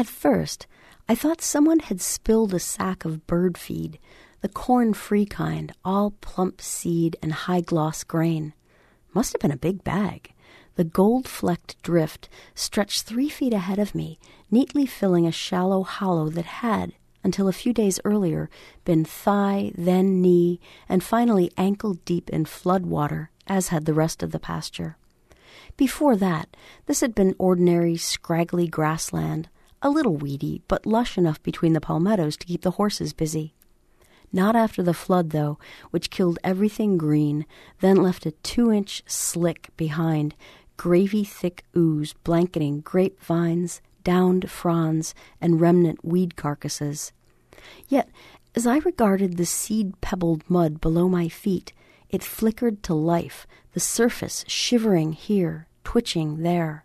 At first, I thought someone had spilled a sack of bird feed, the corn-free kind, all plump seed and high-gloss grain. Must have been a big bag. The gold-flecked drift stretched 3 feet ahead of me, neatly filling a shallow hollow that had, until a few days earlier, been thigh, then knee, and finally ankle-deep in flood water, as had the rest of the pasture. Before that, this had been ordinary, scraggly grassland, a little weedy, but lush enough between the palmettos to keep the horses busy. Not after the flood, though, which killed everything green, then left a 2-inch slick behind, gravy-thick ooze blanketing grapevines, downed fronds, and remnant weed carcasses. Yet, as I regarded the seed-pebbled mud below my feet, it flickered to life, the surface shivering here, twitching there.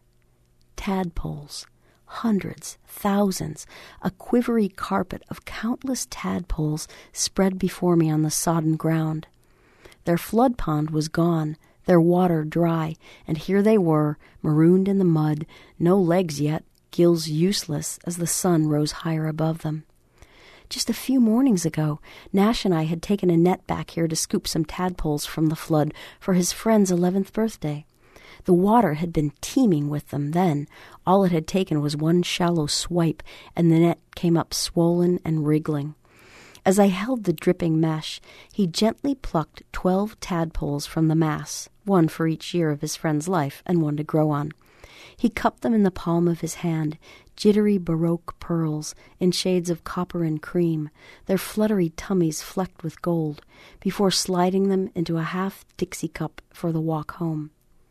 Tadpoles. Hundreds, thousands, a quivery carpet of countless tadpoles spread before me on the sodden ground. Their flood pond was gone, their water dry, and here they were, marooned in the mud, no legs yet, gills useless as the sun rose higher above them. Just a few mornings ago, Nash and I had taken a net back here to scoop some tadpoles from the flood for his friend's 11th birthday. The water had been teeming with them then. All it had taken was one shallow swipe, and the net came up swollen and wriggling. As I held the dripping mesh, he gently plucked 12 tadpoles from the mass, one for each year of his friend's life and one to grow on. He cupped them in the palm of his hand, jittery baroque pearls in shades of copper and cream, their fluttery tummies flecked with gold, before sliding them into a half Dixie cup for the walk home.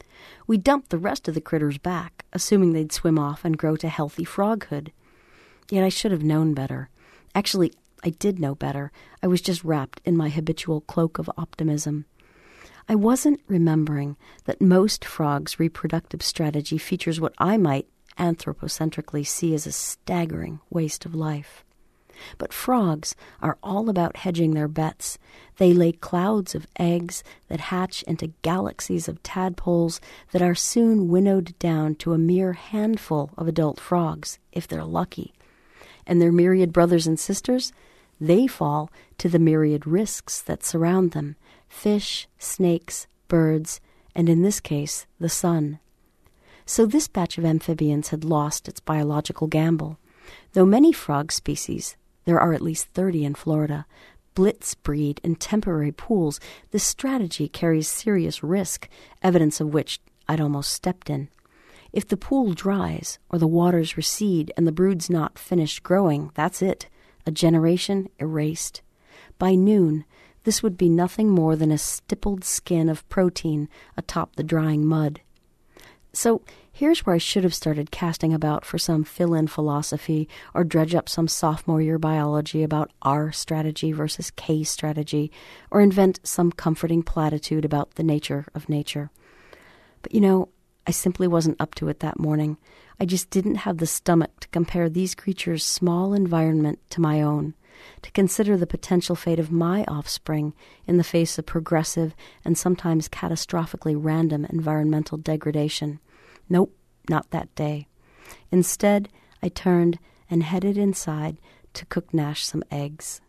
We dumped the rest of the critters back, assuming they'd swim off and grow to healthy froghood. Yet I should have known better. Actually, I did know better. I was just wrapped in my habitual cloak of optimism. I wasn't remembering that most frogs' reproductive strategy features what I might anthropocentrically see as a staggering waste of life. But frogs are all about hedging their bets. They lay clouds of eggs that hatch into galaxies of tadpoles that are soon winnowed down to a mere handful of adult frogs, if they're lucky. And their myriad brothers and sisters, they fall to the myriad risks that surround them: fish, snakes, birds, and in this case, the sun. So this batch of amphibians had lost its biological gamble. Though many frog species, there are at least 30 in Florida, blitz breed in temporary pools, this strategy carries serious risk, evidence of which I'd almost stepped in. If the pool dries or the waters recede and the brood's not finished growing, that's it. A generation erased. By noon, this would be nothing more than a stippled skin of protein atop the drying mud. So here's where I should have started casting about for some fill-in philosophy or dredge up some sophomore year biology about R strategy versus K strategy, or invent some comforting platitude about the nature of nature. But I simply wasn't up to it that morning. I just didn't have the stomach to compare these creatures' small environment to my own, to consider the potential fate of my offspring in the face of progressive and sometimes catastrophically random environmental degradation. Nope, not that day. Instead, I turned and headed inside to cook Nash some eggs.